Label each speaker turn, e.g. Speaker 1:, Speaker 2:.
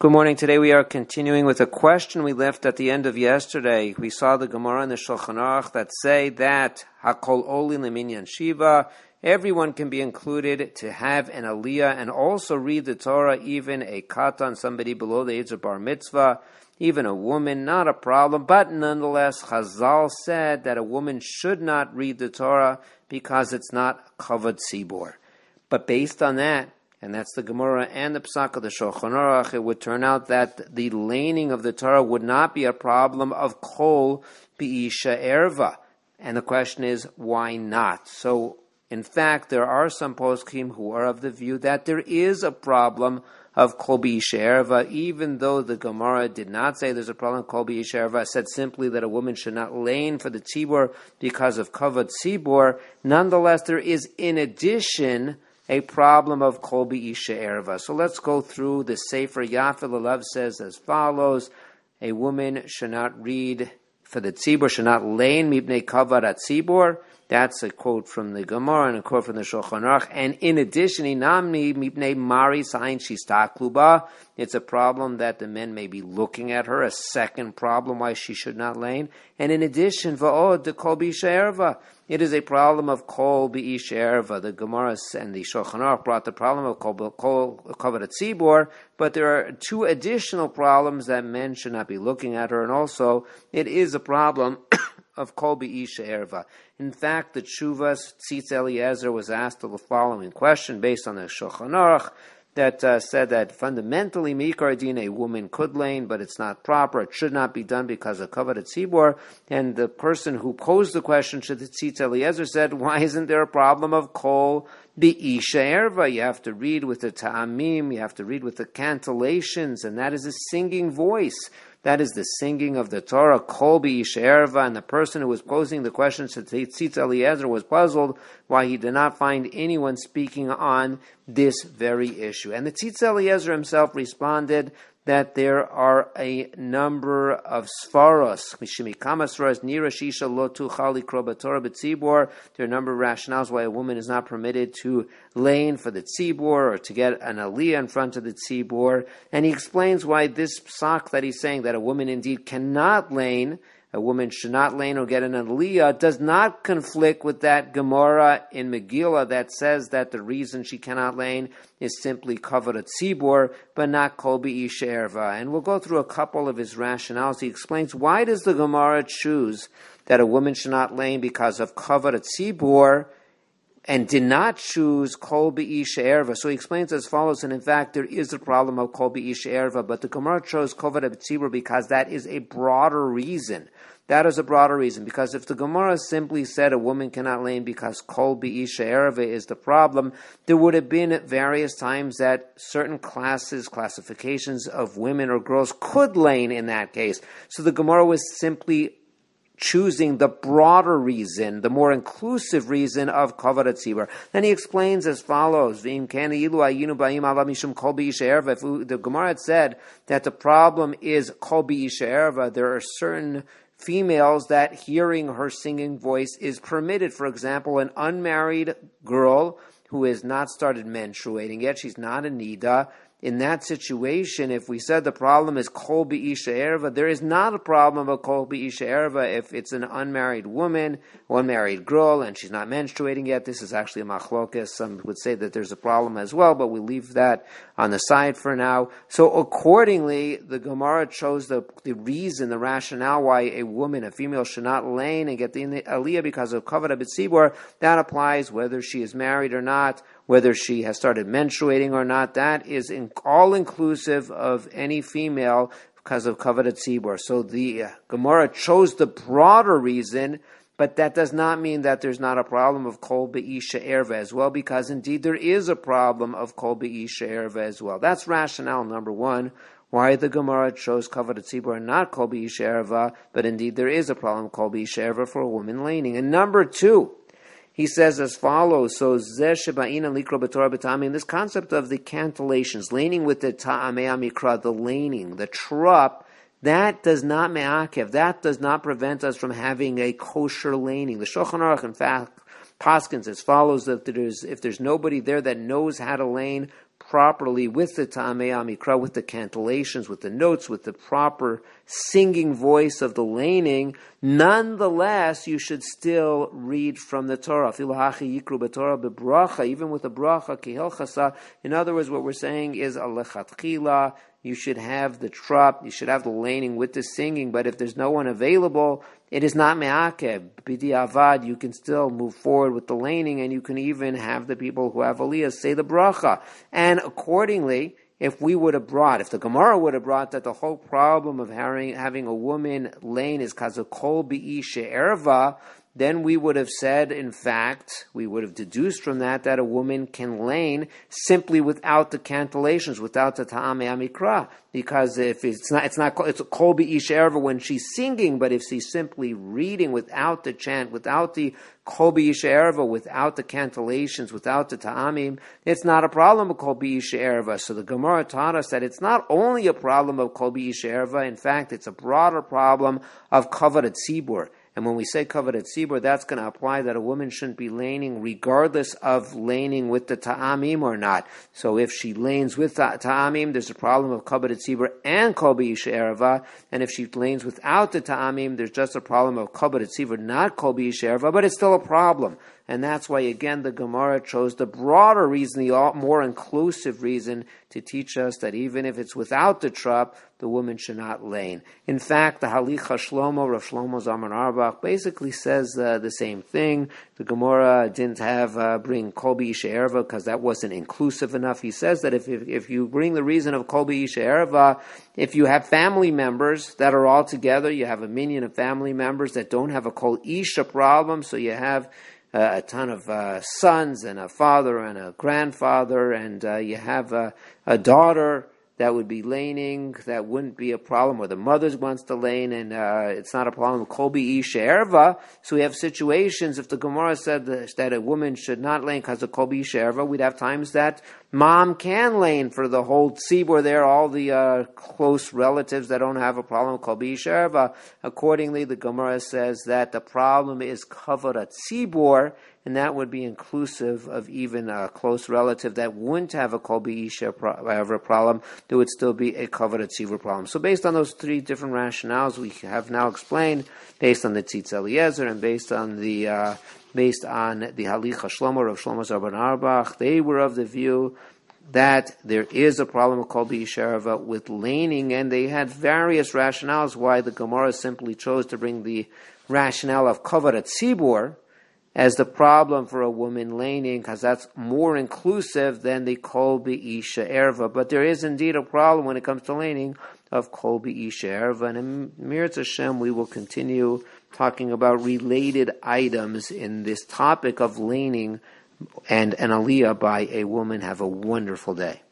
Speaker 1: Good morning. Today we are continuing with a question we left at the end of yesterday. We saw the Gemara and the Shulchan Aruch that say that Hakol Olin Leminyan Shiva, everyone can be included to have an aliyah and also read the Torah, even a katan, somebody below the age of bar mitzvah, even a woman, not a problem. But nonetheless, Chazal said that a woman should not read the Torah because it's not kavod tzibor. But based on that, and that's the Gemara and the Psak of the Shulchan Aruch, it would turn out that the laning of the Torah would not be a problem of kol b'isha erva. And the question is, why not? So, in fact, there are some poskim who are of the view that there is a problem of kol b'isha erva, even though the Gemara did not say there's a problem of kol b'isha erva, said simply that a woman should not lane for the tzibor because of kavod tzibor. Nonetheless, there is, in addition, a problem of kol b'isha erva. So let's go through the Sefer Yafeh Lelav says as follows: a woman should not read for the tzibor, should not lane mipnei kavod tzibor. That's a quote from the Gemara and a quote from the Shulchan Aruch. And in addition, inamni mipnei maris hain shistaklu ba. It's a problem that the men may be looking at her. A second problem why she should not lane. And in addition, va'od the kol b'isha erva. It is a problem of kol b'isha erva. The Gemara and the Shulchan Aruch brought the problem of kol kavod tzibor, but there are two additional problems that men should not be looking at her, and also it is a problem of kol b'isha erva. In fact, the Tshuvas Tzitz Eliezer was asked the following question based on the Shulchan Aruch that said that fundamentally, Mikar Din, a woman could lane, but it's not proper. It should not be done because of kavod tzibor. And the person who posed the question to the Tzitz Eliezer said, why isn't there a problem of kol b'isha erva? You have to read with the ta'amim, you have to read with the cantillations, and that is a singing voice. That is the singing of the Torah, kol b'isha erva. And the person who was posing the question to Tzitz Eliezer was puzzled why he did not find anyone speaking on this very issue. And the Tzitz Eliezer himself responded that there are a number of svaros. There are a number of rationales why a woman is not permitted to lane for the tzibor or to get an aliyah in front of the tzibor. And he explains why this psak that he's saying that a woman indeed cannot lane, a woman should not lane or get an aliyah, does not conflict with that Gemara in Megillah that says that the reason she cannot lane is simply kavod tzibor, but not kol b'isha erva. And we'll go through a couple of his rationales. He explains, why does the Gemara choose that a woman should not lane because of kavod tzibor and did not choose kol b'isha erva? So he explains as follows, and in fact there is a problem of kol b'isha erva, but the Gemara chose kavod tzibor because that is a broader reason. That is a broader reason, because if the Gemara simply said a woman cannot lane because kol b'isha erva is the problem, there would have been various times that certain classifications of women or girls could lane in that case. So the Gemara was simply choosing the broader reason, the more inclusive reason of kavod tzibor. Then he explains as follows: if the Gemara had said that the problem is kol b'isha erva, there are certain females that hearing her singing voice is permitted. For example, an unmarried girl who has not started menstruating yet, she's not a nida. In that situation, if we said the problem is kol b'isha erva, there is not a problem of kol b'isha erva if it's an unmarried woman, or unmarried girl, and she's not menstruating yet. This is actually a machlokas. Some would say that there's a problem as well, but we leave that on the side for now. So accordingly, the Gemara chose the reason, the rationale why a woman, a female, should not lane and get the aliyah because of kavod tzibor. That applies whether she is married or not, whether she has started menstruating or not. That is all-inclusive of any female because of kavod tzibor. So the Gemara chose the broader reason, but that does not mean that there's not a problem of kol b'isha erva as well, because indeed there is a problem of kol b'isha erva as well. That's rationale number one, why the Gemara chose kavod tzibor and not kol b'isha erva, but indeed there is a problem of kol b'isha erva for a woman laning. And number two, he says as follows, so zeh sheba'ina likro b'torah b'ta'amim, this concept of the cantillations, laning with the ta'amei amikra, the laning, the trup, that does not me'akev, that does not prevent us from having a kosher laning. The Shulchan Aruch, in fact, paskins as follows: that if there's nobody there that knows how to lane properly with the Ta'amei Amikra, with the cantillations, with the notes, with the proper singing voice of the laning, nonetheless, you should still read from the Torah. Even with a bracha, kihilchasa. In other words, what we're saying is alechatchila. You should have the trop, you should have the laning with the singing, but if there's no one available, it is not me'akev. B'di avad, you can still move forward with the laning, and you can even have the people who have aliyah say the bracha. And accordingly, if the Gemara would have brought that the whole problem of having a woman lane is because of kol bi'i she'erva, then we would have said, in fact, we would have deduced from that a woman can lane simply without the cantillations, without the Ta'amei Amikra. Because if it's a kol bi'ish erva when she's singing, but if she's simply reading without the chant, without the kol bi'ish erva, without the cantillations, without the ta'amim, it's not a problem of kol bi'ish erva. So the Gemara taught us that it's not only a problem of kol bi'ish erva, in fact, it's a broader problem of kavod tzibur. And when we say kavod tzibur, that's going to apply that a woman shouldn't be laning regardless of laning with the ta'amim or not. So if she lanes with the ta'amim, there's a problem of kavod tzibur and kol bi'ish erva. And if she lanes without the ta'amim, there's just a problem of kavod tzibur, not kol bi'ish erva, but it's still a problem. And that's why, again, the Gemara chose the broader reason, the more inclusive reason, to teach us that even if it's without the trop, the woman should not lane. In fact, the Halicha Shlomo, Rav Shlomo Zalman Auerbach, basically says the same thing. The Gemara didn't bring Kol B'Isha Erva because that wasn't inclusive enough. He says that if you bring the reason of Kol B'Isha Erva, if you have family members that are all together, you have a minyan of family members that don't have a Kol Isha problem, so you have a ton of sons and a father and a grandfather, and you have a daughter that would be laning, that wouldn't be a problem, or the mother wants to lane, and it's not a problem. Kol bi'isha erva. So we have situations, if the Gemara said that a woman should not lane because of kol bi'isha erva, we'd have times that mom can lane for the whole tzibur there, all the close relatives that don't have a problem with kol bi'isha erva. Accordingly, the Gemara says that the problem is kavod tzibur, and that would be inclusive of even a close relative that wouldn't have a kol bi'isha problem. There would still be a kavod tzibur problem. So based on those three different rationales we have now explained, based on the Tzitz Eliezer and based on the Halicha Shlomo, Rav Shlomo Zalman Auerbach, they were of the view that there is a problem of kol bi'isha erva with laning, and they had various rationales why the Gemara simply chose to bring the rationale of kavod tzibur as the problem for a woman laning, because that's more inclusive than the kol bi'isha erva. But there is indeed a problem when it comes to laning of kol bi'isha erva. And in Mirat Hashem, we will continue talking about related items in this topic of laning and an aliyah by a woman. Have a wonderful day.